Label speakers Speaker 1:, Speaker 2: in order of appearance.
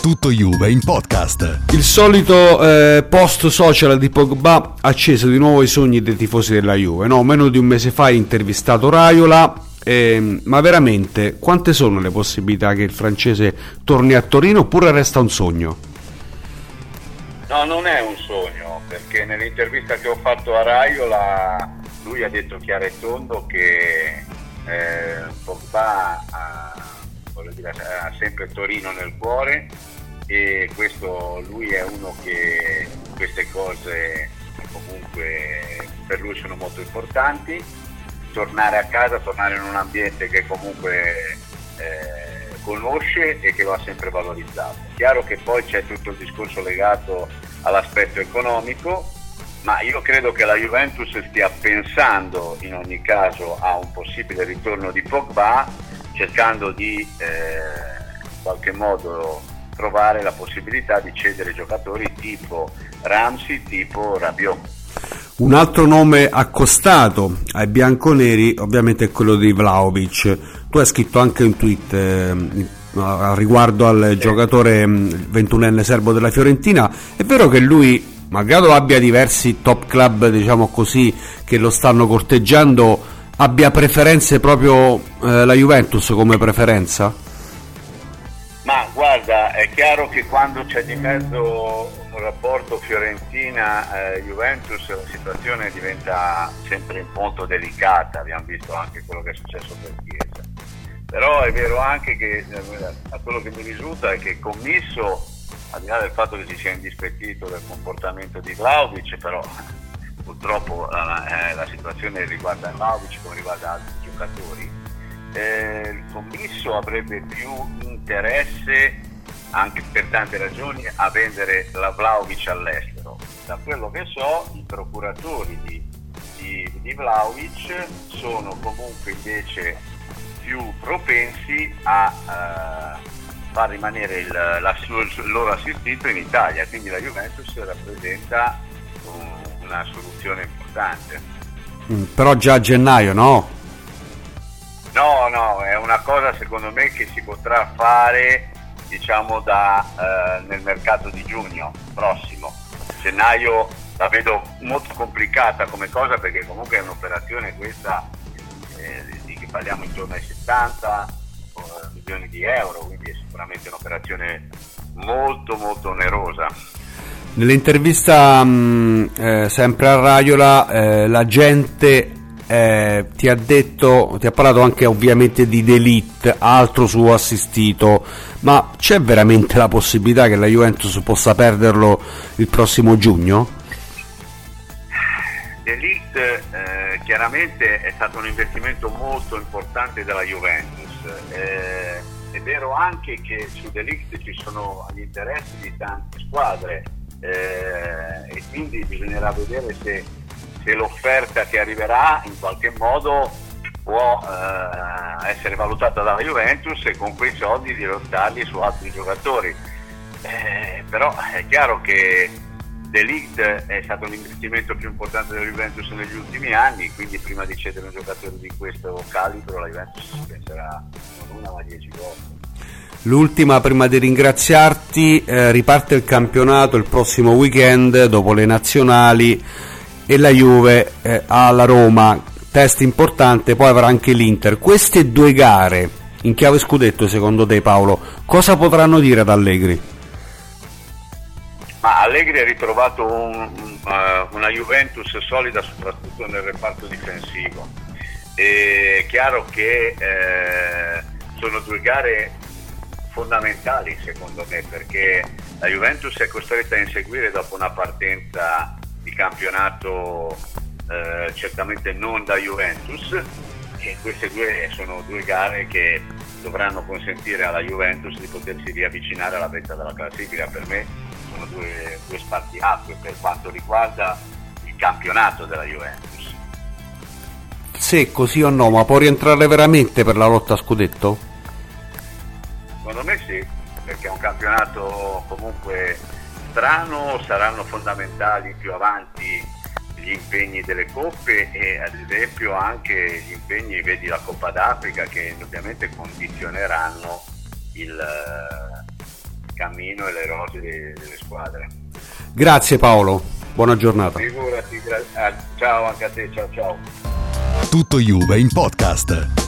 Speaker 1: Tutto Juve in podcast.
Speaker 2: Il solito post social di Pogba ha acceso di nuovo i sogni dei tifosi della Juve, no? Meno di un mese fa ha intervistato Raiola, ma veramente quante sono le possibilità che il francese torni a Torino, oppure resta un sogno?
Speaker 3: No, non è un sogno, perché nell'intervista che ho fatto a Raiola lui ha detto chiaro e tondo che Pogba ha sempre Torino nel cuore, e questo, lui è uno che queste cose comunque per lui sono molto importanti. Tornare a casa, tornare in un ambiente che comunque conosce e che lo ha sempre valorizzato. Chiaro che poi c'è tutto il discorso legato all'aspetto economico, ma io credo che la Juventus stia pensando in ogni caso a un possibile ritorno di Pogba, cercando di in qualche modo trovare la possibilità di cedere giocatori tipo Ramsey, tipo Rabiot.
Speaker 2: Un altro nome accostato ai bianconeri ovviamente è quello di Vlahovic. Tu hai scritto anche un tweet riguardo al giocatore 21enne serbo della Fiorentina. È vero che lui, malgrado abbia diversi top club, diciamo così, che lo stanno corteggiando, abbia preferenze proprio la Juventus come preferenza?
Speaker 3: Ma guarda, è chiaro che quando c'è di mezzo un rapporto Fiorentina-Juventus la situazione diventa sempre molto delicata. Abbiamo visto anche quello che è successo per Chiesa. Però è vero anche che a quello che mi risulta è che Commisso, al di là del fatto che si sia indispettito del comportamento di Vlahovic, però purtroppo la situazione riguarda Vlahovic come riguarda altri giocatori, il Commisso avrebbe più interesse, anche per tante ragioni, a vendere la Vlahovic all'estero. Da quello che so, i procuratori di Vlahovic sono comunque invece più propensi a far rimanere il loro assistito in Italia, quindi la Juventus rappresenta una soluzione importante.
Speaker 2: Però già a gennaio, no?
Speaker 3: No, è una cosa secondo me che si potrà fare, diciamo, nel mercato di giugno prossimo. Gennaio la vedo molto complicata come cosa, perché comunque è un'operazione questa di che parliamo intorno ai 70 milioni di euro, quindi è sicuramente un'operazione molto molto onerosa.
Speaker 2: Nell'intervista sempre a Raiola la gente ti ha parlato anche ovviamente di De Ligt, altro suo assistito, ma c'è veramente la possibilità che la Juventus possa perderlo il prossimo giugno?
Speaker 3: De Ligt chiaramente è stato un investimento molto importante della Juventus. È vero anche che su De Ligt ci sono gli interessi di tante squadre, e quindi bisognerà vedere se l'offerta che arriverà in qualche modo può essere valutata dalla Juventus e con quei soldi dirottarli su altri giocatori. Però è chiaro che De Ligt è stato l'investimento più importante della Juventus negli ultimi anni, quindi prima di cedere un giocatore di questo calibro la Juventus penserà non una ma 10 volte.
Speaker 2: L'ultima prima di ringraziarti, riparte il campionato il prossimo weekend dopo le nazionali e la Juve ha la Roma, test importante, poi avrà anche l'Inter. Queste due gare in chiave scudetto, secondo te Paolo, cosa potranno dire ad Allegri?
Speaker 3: Ma Allegri ha ritrovato una Juventus solida soprattutto nel reparto difensivo. È chiaro che sono due gare fondamentali secondo me, perché la Juventus è costretta a inseguire dopo una partenza di campionato certamente non da Juventus, e queste due sono due gare che dovranno consentire alla Juventus di potersi riavvicinare alla vetta della classifica. Per me sono due spartiacque per quanto riguarda il campionato della Juventus.
Speaker 2: Secco sì o no, ma può rientrare veramente per la lotta a scudetto?
Speaker 3: Secondo me sì, perché è un campionato comunque strano, saranno fondamentali più avanti gli impegni delle coppe e ad esempio anche gli impegni, vedi la Coppa d'Africa, che ovviamente condizioneranno cammino e le rose delle squadre.
Speaker 2: Grazie Paolo, buona giornata.
Speaker 3: Figurati, ciao anche a te, ciao.
Speaker 1: Tutto Juve in podcast.